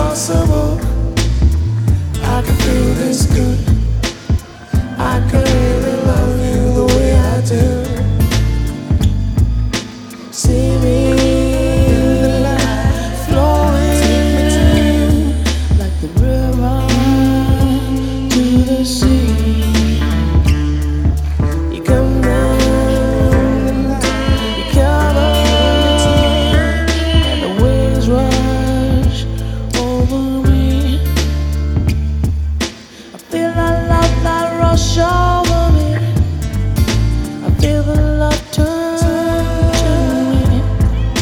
impossible. I can feel this good. I could really love you the way I do. See me, the light flowing like the river to the sea. You come down, you cover, and the waves rush over me. I feel that love that rush over me. I feel the love turn to me.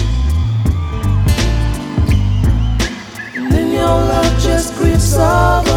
And then your love just creeps over